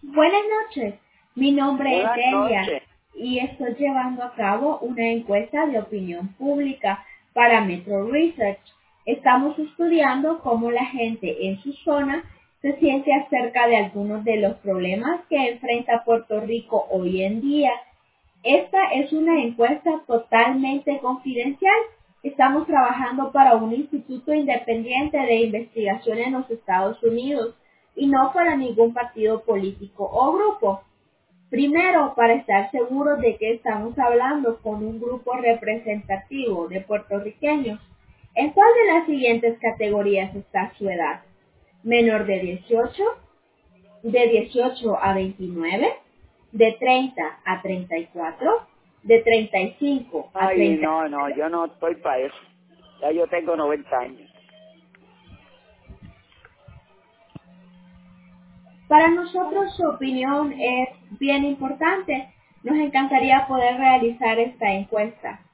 Buenas noches, mi nombre es Buenas Delia noches. y estoy llevando a cabo una encuesta de opinión pública para Metro Research. Estamos estudiando cómo la gente en su zona se siente acerca de algunos de los problemas que enfrenta Puerto Rico hoy en día. Esta es una encuesta totalmente confidencial. Estamos trabajando para un instituto independiente de investigación en los Estados Unidos y no para ningún partido político o grupo. Primero, para estar seguros de que estamos hablando con un grupo representativo de puertorriqueños, ¿en cuál de las siguientes categorías está su edad? ¿Menor de 18? ¿De 18 a 29? ¿De 30 a 34? ¿De 35 a Ay, 30? no, yo no estoy para eso. Ya yo tengo 90 años. Para nosotros su opinión es bien importante. Nos encantaría poder realizar esta encuesta.